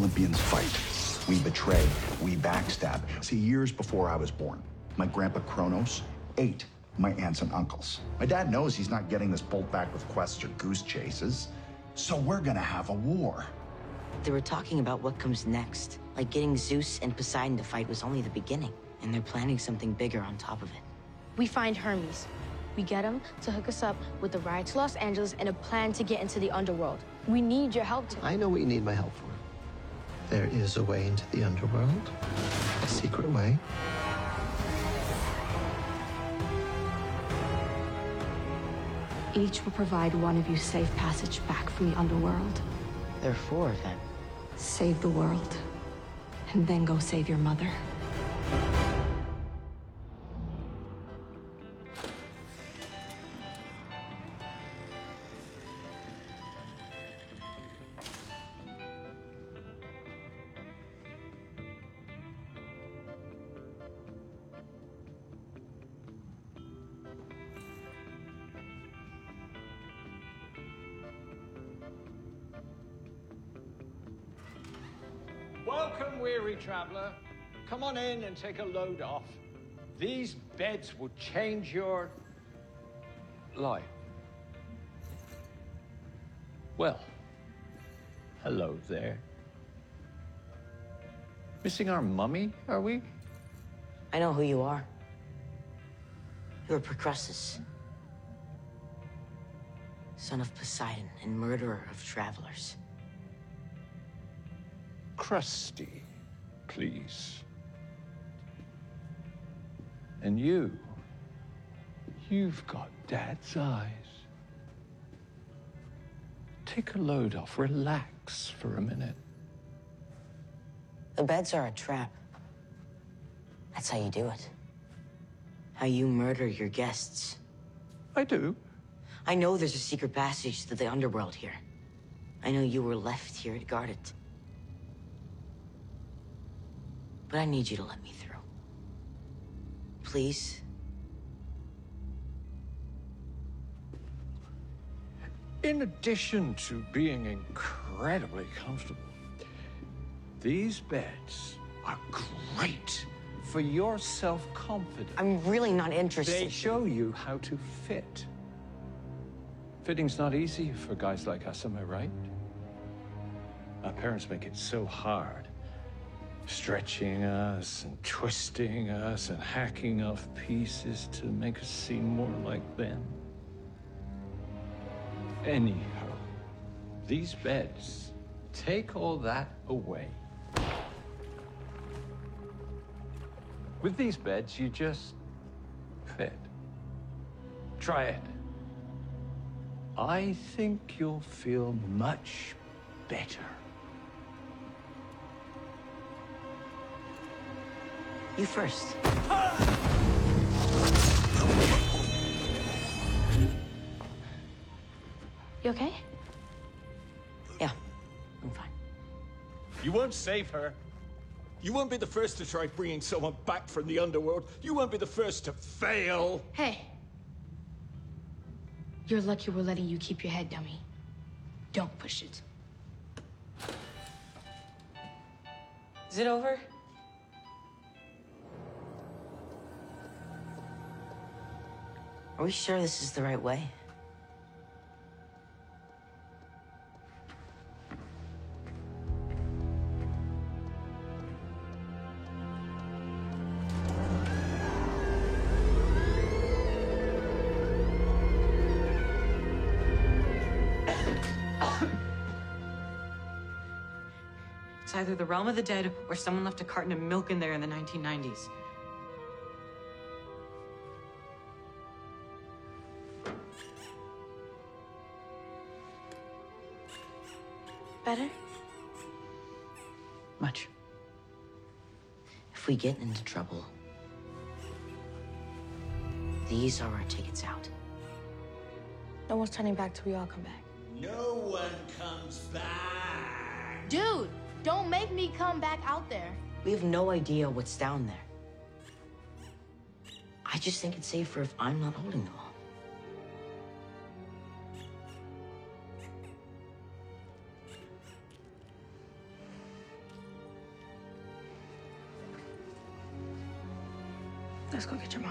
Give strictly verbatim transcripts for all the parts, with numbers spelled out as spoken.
Olympians fight. We betray, we backstab. See, years before I was born, my grandpa Kronos ate my aunts and uncles. My dad knows he's not getting this bolt back with quests or goose chases, so we're gonna have a war. They were talking about what comes next. Like getting Zeus and Poseidon to fight was only the beginning, and they're planning something bigger on top of it. We find Hermes. We get him to hook us up with the ride to Los Angeles and a plan to get into the underworld. We need your help to... I know what you need my help for. There is a way into the underworld. A secret way. Each will provide one of you safe passage back from the underworld. There are four of them. Save the world, and then go save your mother. Welcome, weary traveler. Come on in and take a load off. These beds will change your life. Well, hello there. Missing our mummy, are we? I know who you are. You're Procrustes, son of Poseidon and murderer of travelers. Crusty, please. And you, you've got Dad's eyes. Take a load off, relax for a minute. The beds are a trap. That's how you do it. How you murder your guests. I do. I know there's a secret passage to the underworld here. I know you were left here to guard it. But I need you to let me through. Please? In addition to being incredibly comfortable, these beds are great for your self-confidence. I'm really not interested. They show you how to fit. Fitting's not easy for guys like us, am I right? Our parents make it so hard. Stretching us and twisting us and hacking off pieces to make us seem more like them. Anyhow, these beds take all that away. With these beds, you just fit. Try it. I think you'll feel much better. You first. You okay? Yeah, I'm fine. You won't save her. You won't be the first to try bringing someone back from the underworld. You won't be the first to fail. Hey. You're lucky we're letting you keep your head, dummy. Don't push it. Is it over? Are we sure this is the right way? It's either the realm of the dead or someone left a carton of milk in there in the nineteen nineties. Better? Much. If we get into trouble, these are our tickets out. No one's turning back till we all come back. No one comes back. Dude, don't make me come back out there. We have no idea what's down there. I just think it's safer if I'm not holding them all. Let's go get your mom.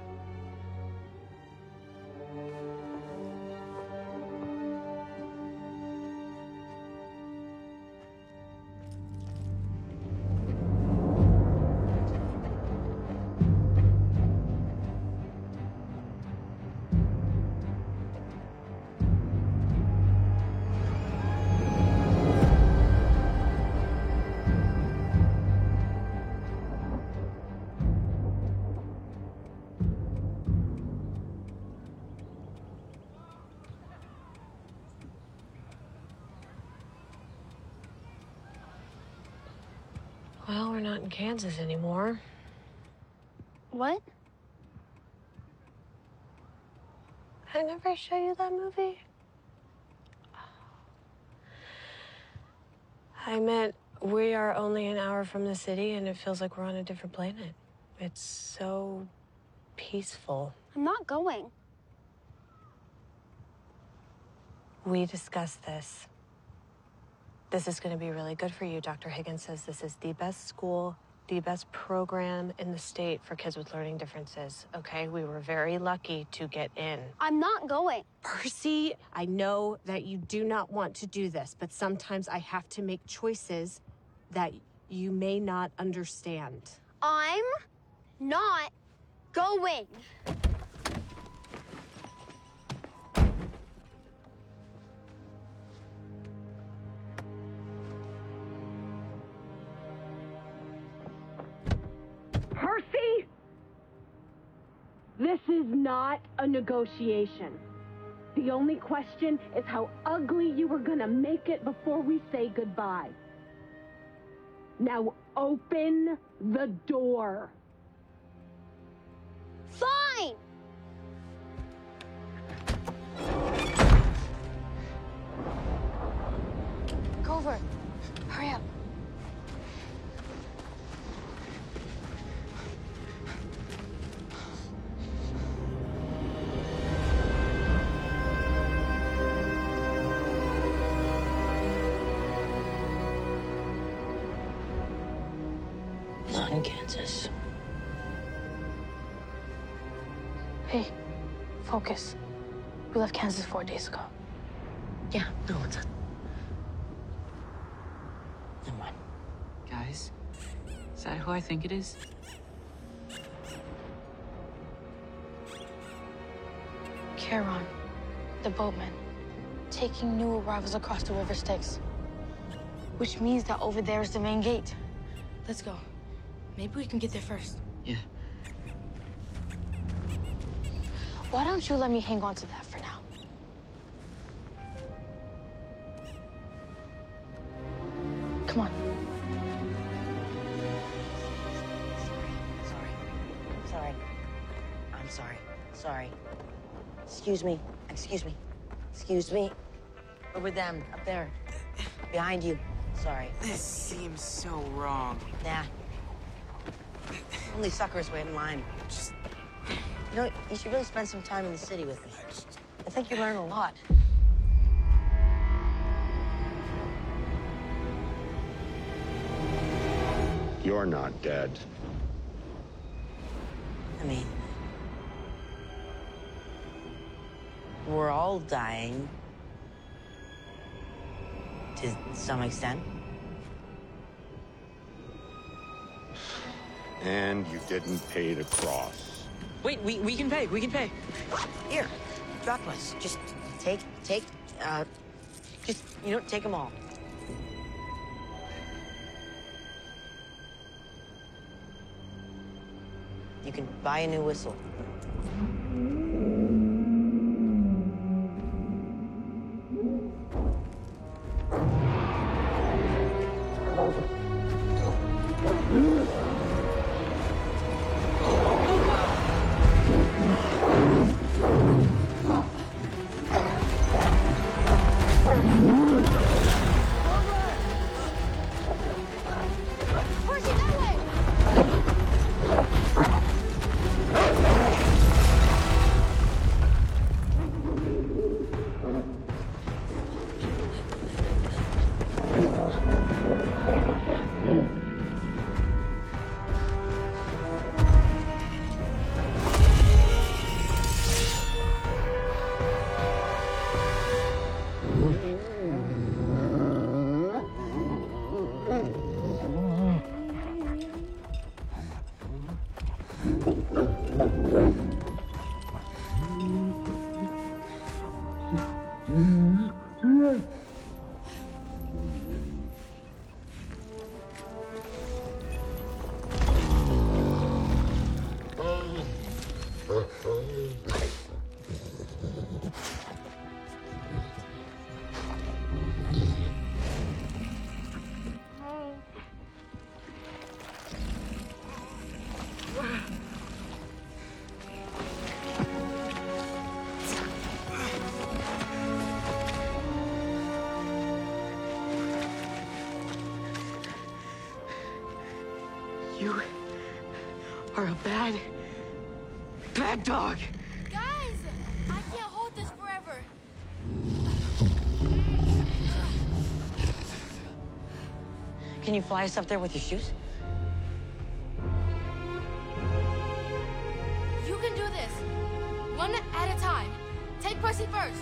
Well, we're not in Kansas anymore. What? I never show you that movie? I meant we are only an hour from the city and it feels like we're on a different planet. It's so peaceful. I'm not going. We discussed this. This is going to be really good for you. Doctor Higgins says this is the best school, the best program in the state for kids with learning differences, okay? We were very lucky to get in. I'm not going. Percy, I know that you do not want to do this, but sometimes I have to make choices that you may not understand. I'm not going. Percy! This is not a negotiation. The only question is how ugly you were gonna make it before we say goodbye. Now open the door. Fine! Grover, hurry up. Not in Kansas. Hey, focus. We left Kansas four days ago. Yeah, no, it's a... Never mind. Guys, is that who I think it is? Charon, the boatman, taking new arrivals across the river Styx. Which means that over there is the main gate. Let's go. Maybe we can get there first. Yeah. Why don't you let me hang on to that for now? Come on. Sorry. Sorry. I'm sorry. Sorry. Excuse me. Excuse me. Excuse me. Over them. Up there. Behind you. Sorry. This seems so wrong. Nah. Only suckers wait in line. Just... You know, you should really spend some time in the city with me. I think you learn a lot. You're not dead. I mean, we're all dying. To some extent. And you didn't pay the cross. Wait, we, we can pay, we can pay. Here, drop us. Just take, take, uh, just, you know, take them all. You can buy a new whistle. Percy, that way! You are a bad, bad dog. Guys, I can't hold this forever. Can you fly us up there with your shoes? You can do this. One at a time. Take Percy first.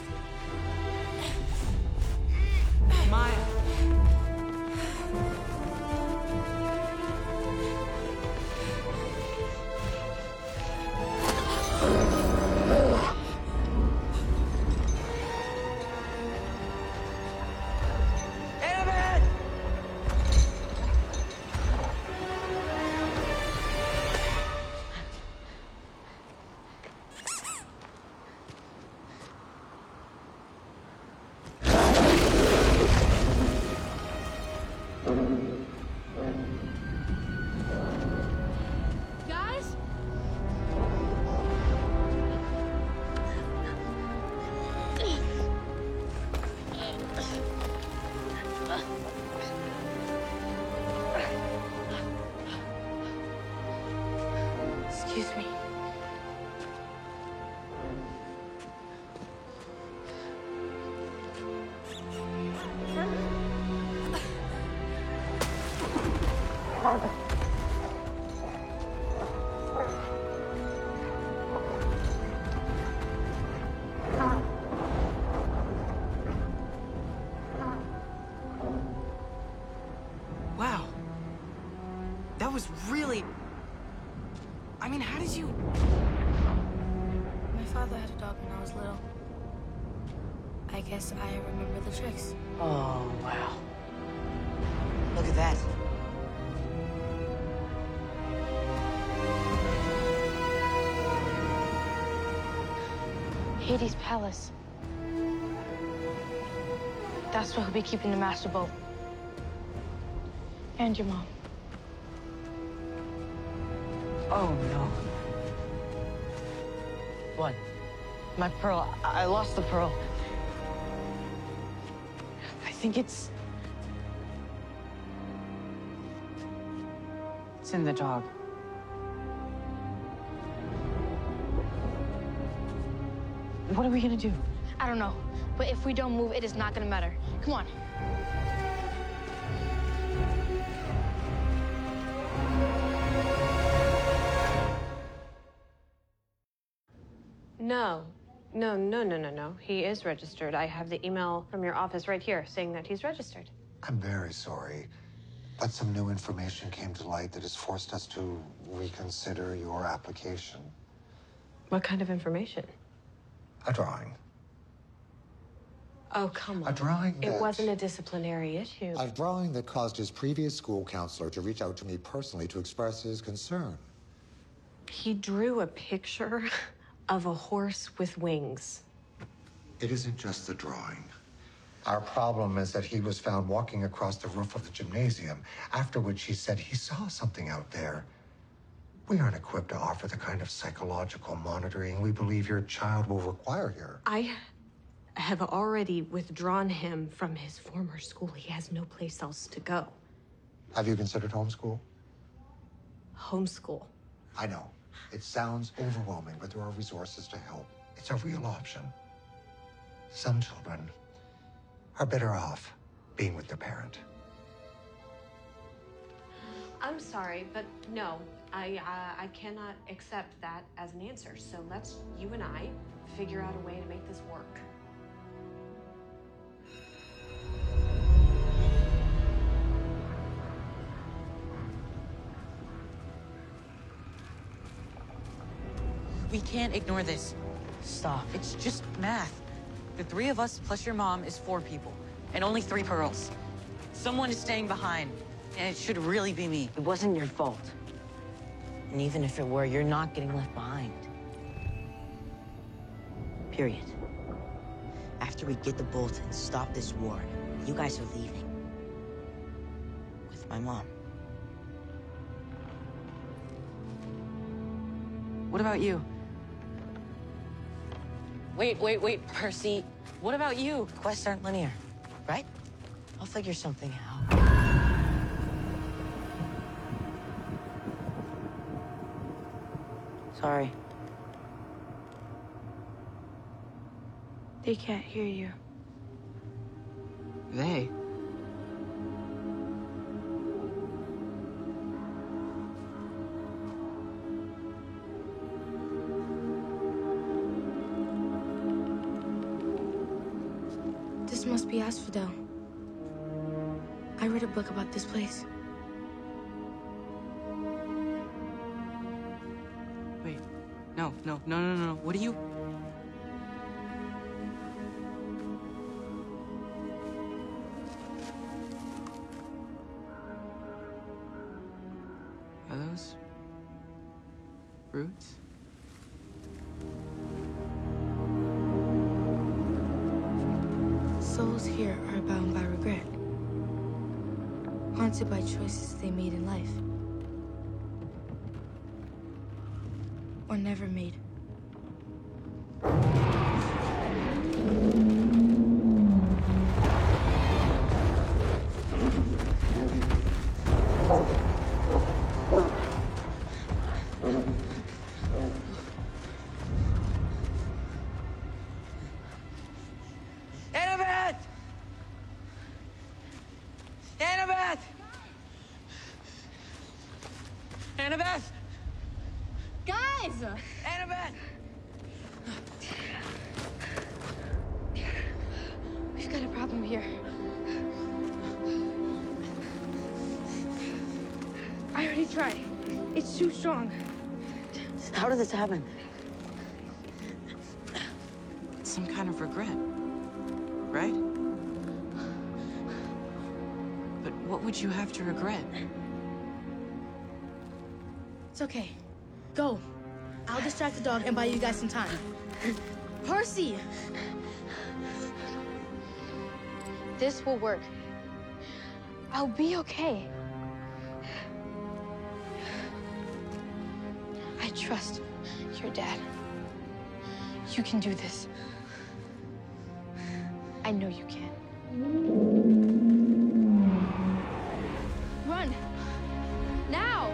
Maya. Guys? Excuse me. Wow. That was really... I mean, how did you... My father had a dog when I was little. I guess I remember the tricks. Oh, wow. Look at that. Hades Palace. That's where he'll be keeping the master boat. And your mom. Oh, no. What? My pearl. I, I lost the pearl. I think it's... It's in the dog. What are we gonna do? I don't know. But if we don't move, it is not gonna matter. Come on. No. No, no, no, no, no. He is registered. I have the email from your office right here saying that he's registered. I'm very sorry, but some new information came to light that has forced us to reconsider your application. What kind of information? A drawing. Oh, come on. A drawing It that- wasn't a disciplinary issue. A drawing that caused his previous school counselor to reach out to me personally to express his concern. He drew a picture of a horse with wings. It isn't just the drawing. Our problem is that he was found walking across the roof of the gymnasium, after which he said he saw something out there. We aren't equipped to offer the kind of psychological monitoring we believe your child will require here. I have already withdrawn him from his former school. He has no place else to go. Have you considered homeschool? Homeschool. I know. It sounds overwhelming, but there are resources to help. It's a real option. Some children are better off being with their parent. I'm sorry, but no, I uh, I cannot accept that as an answer. So let's, you and I, figure out a way to make this work. We can't ignore this. Stop. It's just math. The three of us plus your mom is four people, and only three pearls. Someone is staying behind, and it should really be me. It wasn't your fault. And even if it were, you're not getting left behind. Period. After we get the bolt and stop this war, you guys are leaving. With my mom. What about you? Wait, wait, wait, Percy. What about you? Quests aren't linear, right? I'll figure something out. Sorry. They can't hear you. They? This must be Asphodel. I read a book about this place. Wait. No, no, no, no, no. What are you... Are those... roots? Souls here are bound by regret. Haunted by choices they made in life. Or never made. Annabeth! Annabeth! Annabeth! Guys! Annabeth! We've got a problem here. I already tried. It's too strong. How did this happen? Some kind of regret. Right? But what would you have to regret? It's okay. Go. I'll distract the dog and buy you guys some time. Percy! This will work. I'll be okay. I trust your dad. You can do this. I know you can. Run! Now!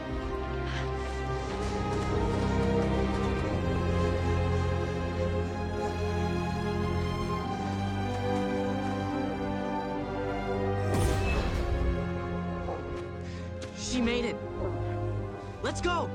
She made it. Let's go!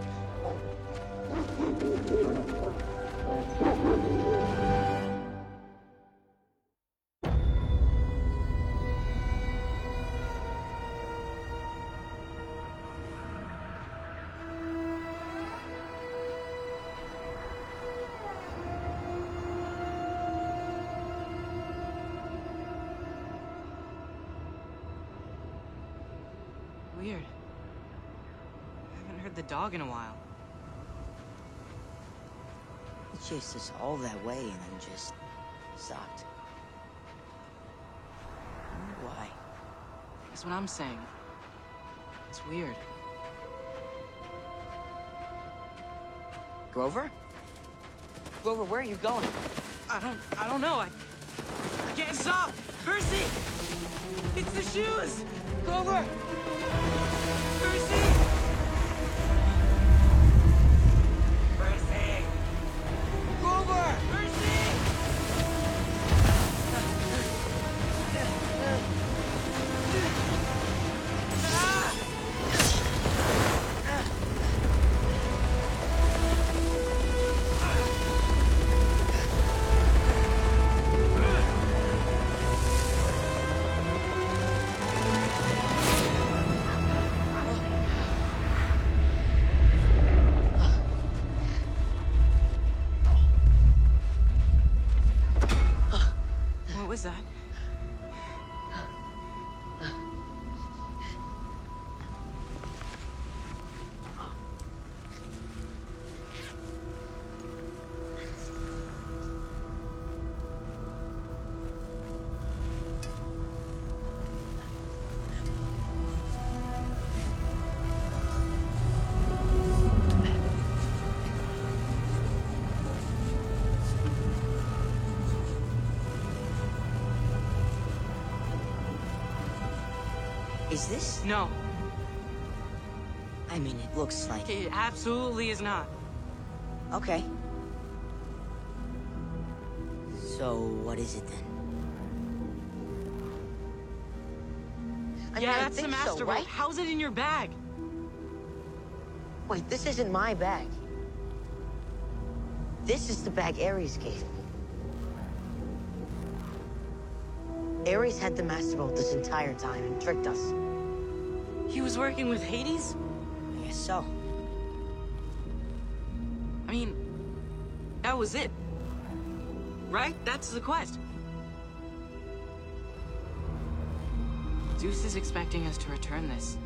Weird. I haven't heard the dog in a while. He chased us all that way and then just stopped. I wonder why. That's what I'm saying. It's weird. Grover? Grover, where are you going? I don't... I don't know. I... I can't stop! Percy! It's the shoes! Grover! Percy! Percy! Grover! Percy! What was that? Is this? No. I mean, it looks like... It absolutely is not. Okay. So, what is it then? I yeah, mean, I that's the think master so, vault. right? How's it in your bag? Wait, this isn't my bag. This is the bag Ares gave me. Ares had the master vault this entire time and tricked us. He was working with Hades? I guess so. I mean, that was it. Right? That's the quest. Zeus is expecting us to return this.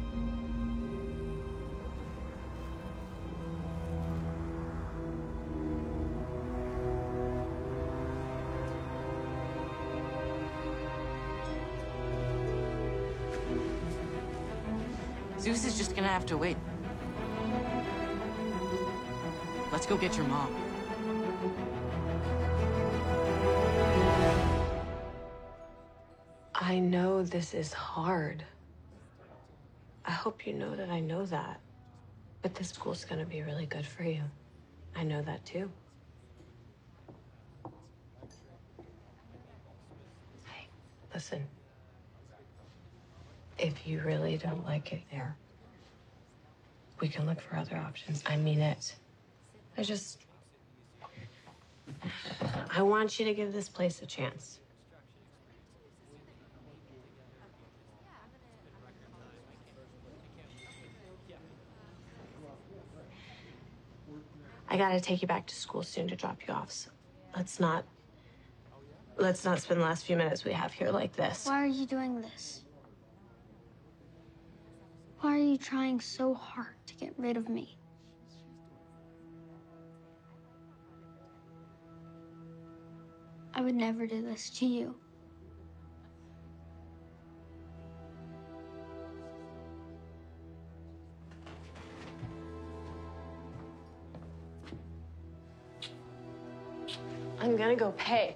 Zeus is just gonna have to wait. Let's go get your mom. I know this is hard. I hope you know that I know that. But this school's gonna be really good for you. I know that too. Hey, listen. If you really don't like it there, we can look for other options. I mean it. I just... I want you to give this place a chance. I gotta take you back to school soon to drop you off, so let's not... Let's not spend the last few minutes we have here like this. Why are you doing this? Why are you trying so hard to get rid of me? I would never do this to you. I'm gonna go pay.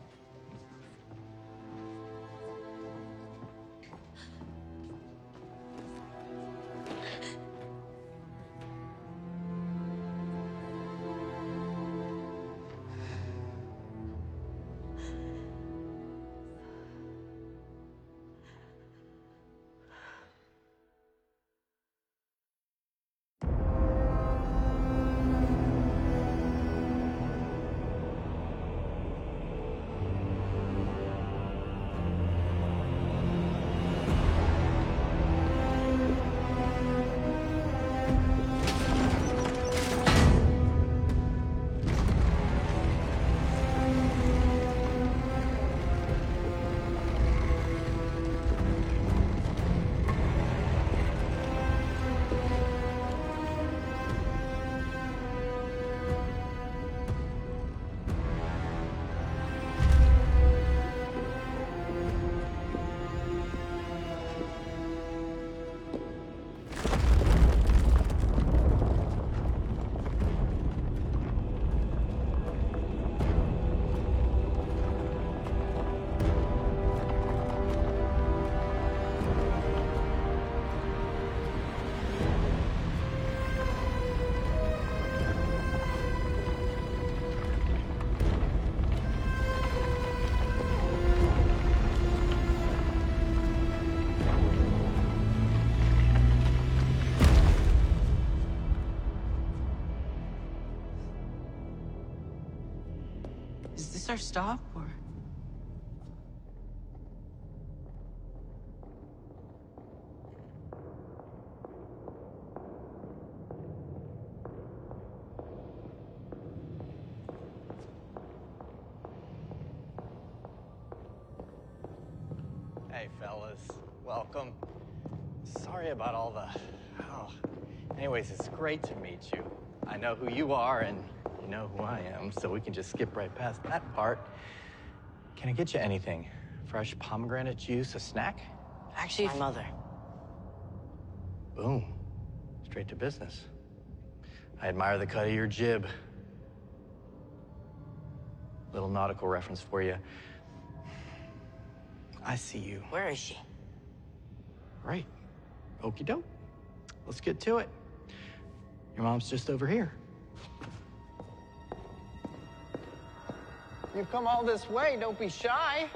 Is this our stop, or...? Hey, fellas. Welcome. Sorry about all the... Oh. Anyways, it's great to meet you. I know who you are, and you know who I am, so we can just skip right past that part. Can I get you anything? Fresh pomegranate juice, a snack? Actually, my mother. Boom. Straight to business. I admire the cut of your jib. Little nautical reference for you. I see you. Where is she? Right. Okie doke. Let's get to it. Your mom's just over here. You've come all this way. Don't be shy.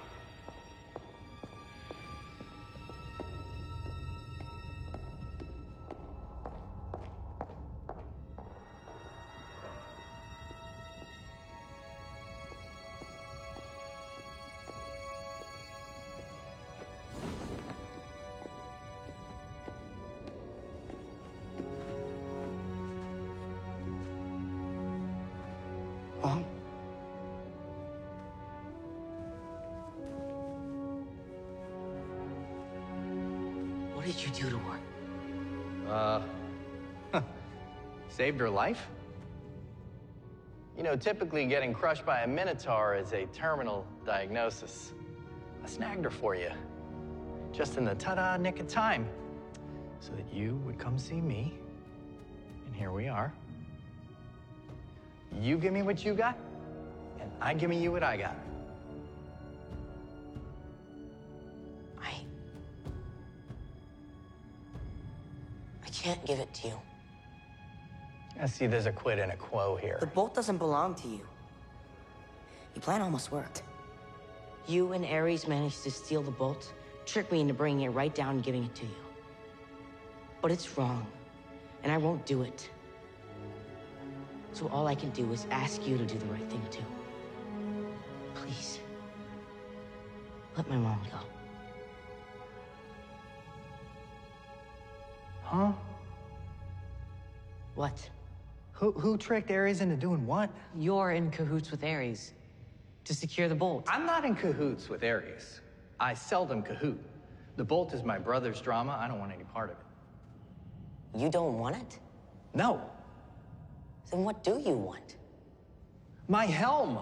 Mom? What did you do to her? Uh, saved her life? You know, typically getting crushed by a Minotaur is a terminal diagnosis. I snagged her for you, just in the ta-da nick of time, so that you would come see me, and here we are. You give me what you got, and I give me you what I got. I... I can't give it to you. I see there's a quid and a quo here. The bolt doesn't belong to you. Your plan almost worked. You and Ares managed to steal the bolt, trick me into bringing it right down and giving it to you. But it's wrong, and I won't do it. So all I can do is ask you to do the right thing, too. Please. Let my mom go. Huh? What? Who, who tricked Ares into doing what? You're in cahoots with Ares to secure the bolt. I'm not in cahoots with Ares. I seldom cahoot. The bolt is my brother's drama. I don't want any part of it. You don't want it? No. Then what do you want? My helm.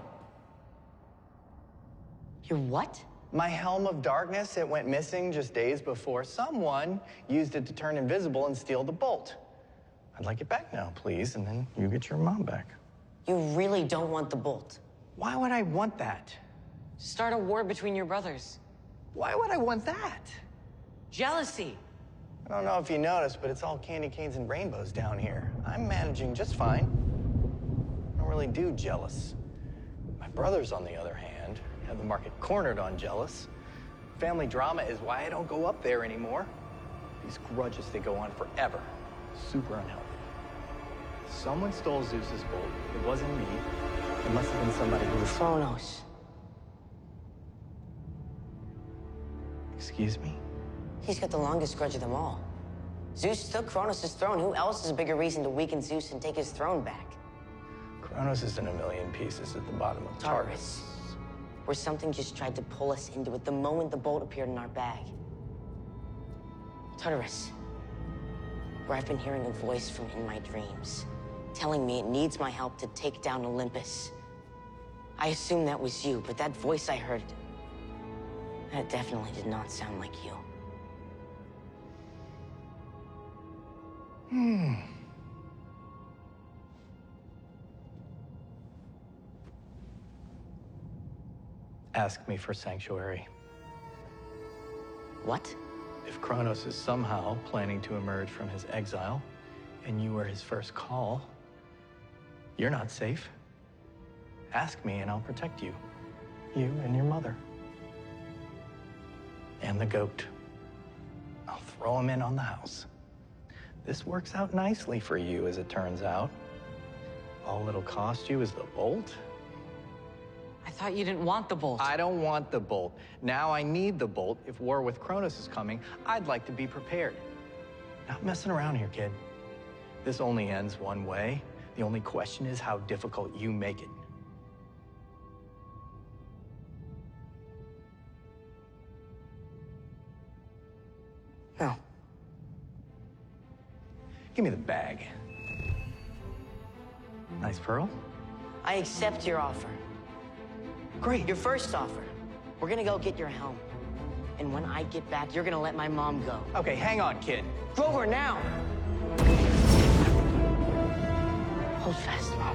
Your what? My helm of darkness. It went missing just days before someone used it to turn invisible and steal the bolt. I'd like it back now, please, and then you get your mom back. You really don't want the bolt? Why would I want that? Start a war between your brothers. Why would I want that? Jealousy. I don't know if you noticed, but it's all candy canes and rainbows down here. I'm managing just fine. I don't really do jealous. My brothers, on the other hand, have the market cornered on jealous. Family drama is why I don't go up there anymore. These grudges, they go on forever. Super unhealthy. Someone stole Zeus's bolt. It wasn't me. It must have been somebody who was... Kronos. Excuse me? He's got the longest grudge of them all. Zeus took Kronos' throne. Who else is a bigger reason to weaken Zeus and take his throne back? Kronos is in a million pieces at the bottom of Tartarus. Where something just tried to pull us into it the moment the bolt appeared in our bag. Tartarus. Where I've been hearing a voice from in my dreams, telling me it needs my help to take down Olympus. I assumed that was you, but that voice I heard, that definitely did not sound like you. Hmm. Ask me for sanctuary. What? If Kronos is somehow planning to emerge from his exile, and you are his first call, you're not safe. Ask me and I'll protect you. You and your mother. And the goat. I'll throw him in on the house. This works out nicely for you, as it turns out. All it'll cost you is the bolt. I thought you didn't want the bolt. I don't want the bolt. Now I need the bolt. If war with Kronos is coming, I'd like to be prepared. Not messing around here, kid. This only ends one way. The only question is how difficult you make it. No. Give me the bag. Nice pearl. I accept your offer. Great. Your first offer. We're gonna go get your helm. And when I get back, you're gonna let my mom go. Okay, hang on, kid. Grover, now! Hold fast, Mom.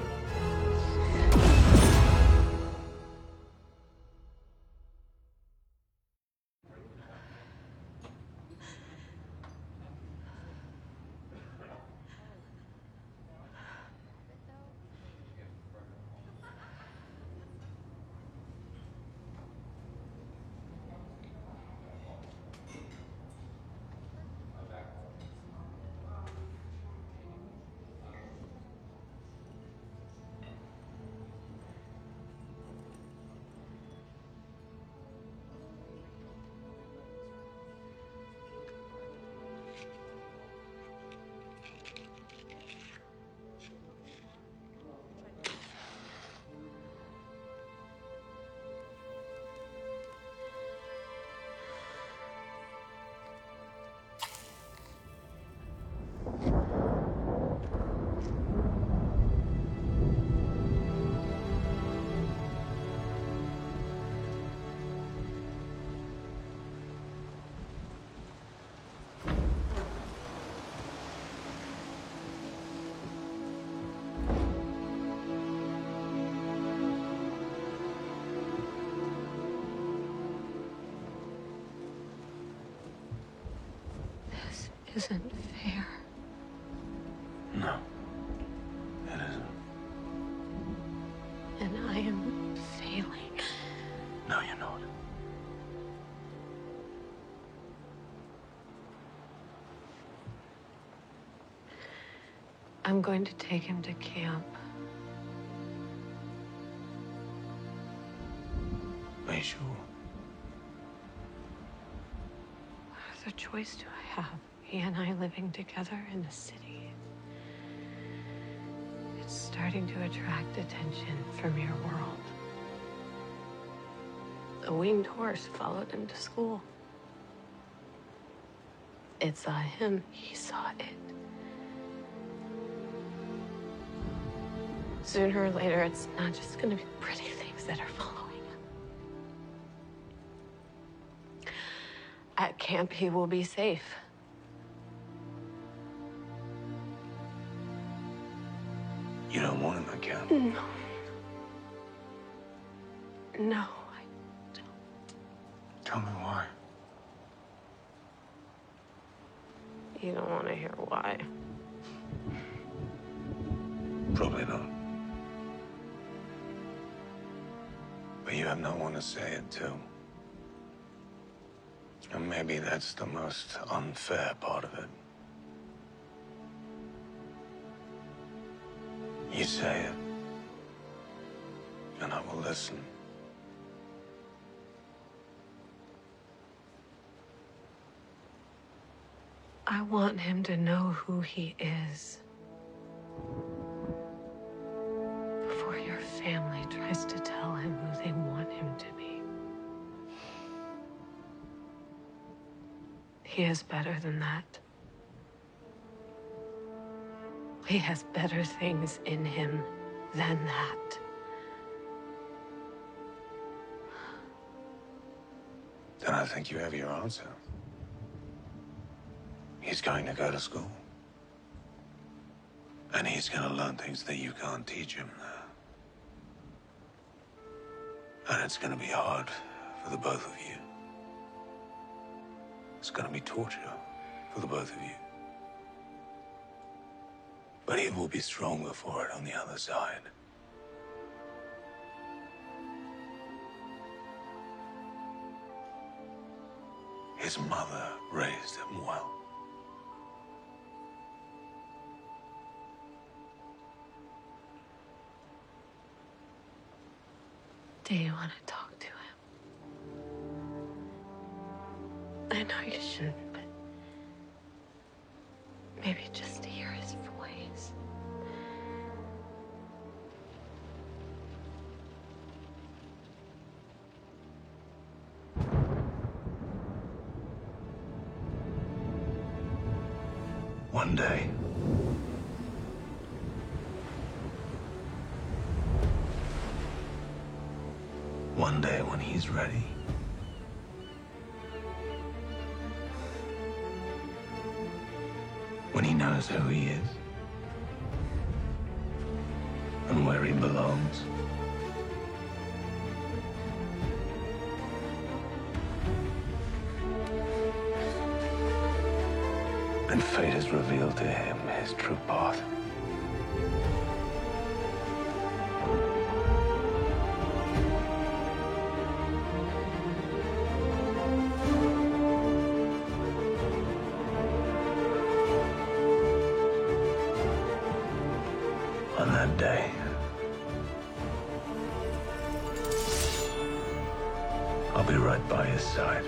isn't fair. No, it isn't. And I am failing. No, you're not. I'm going to take him to camp. Are you sure? What other choice do I have? He and I living together in the city. It's starting to attract attention from your world. A winged horse followed him to school. It saw him, he saw it. Sooner or later, it's not just gonna be pretty things that are following him. At camp, he will be safe. You don't want him at camp? No. No. Tell me why. You don't want to hear why. Probably not. But you have no one to say it to. And maybe that's the most unfair part of it. You say it, and I will listen. I want him to know who he is before your family tries to tell him who they want him to be. He is better than that. He has better things in him than that. Then I think you have your answer. He's going to go to school. And he's going to learn things that you can't teach him there. And it's going to be hard for the both of you. It's going to be torture for the both of you. But he will be stronger for it on the other side. His mother raised him well. Do you want to talk to him? I know you shouldn't, but maybe just to hear his voice. One day, one day when he's ready, when he knows who he is and where he belongs, and fate has revealed to him his true path. On that day, I'll be right by his side.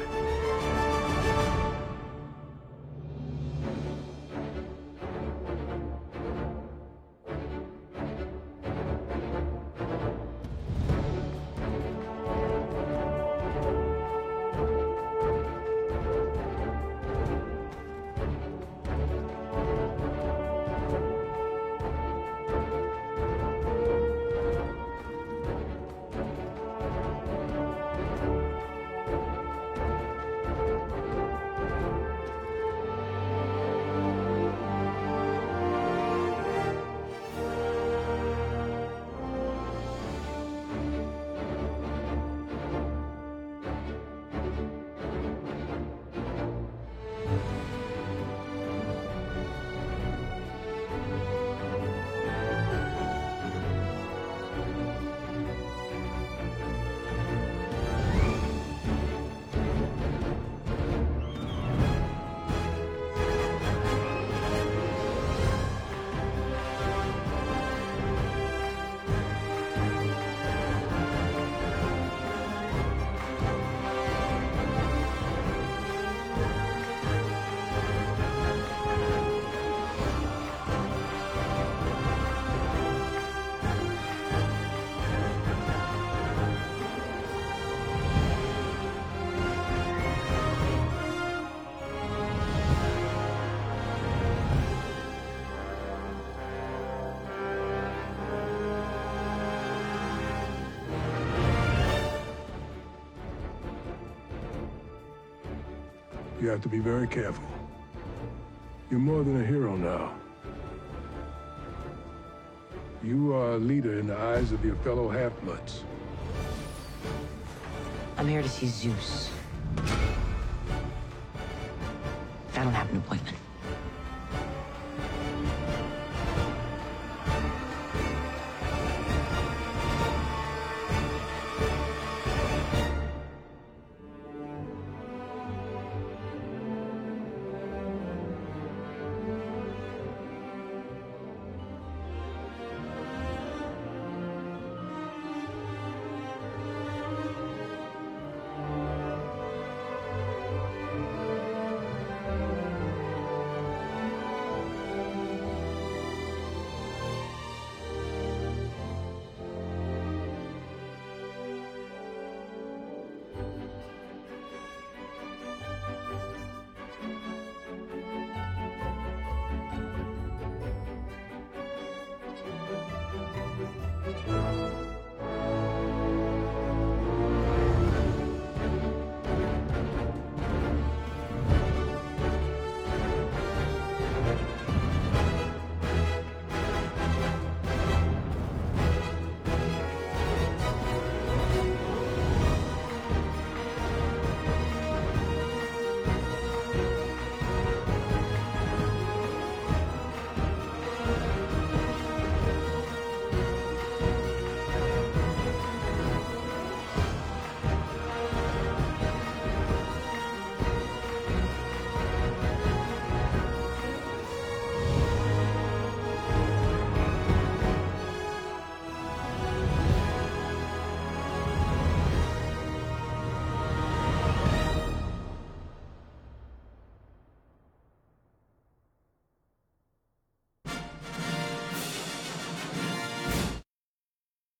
You have to be very careful. You're more than a hero now. You are a leader in the eyes of your fellow Half-Bloods. I'm here to see Zeus. I don't have an appointment.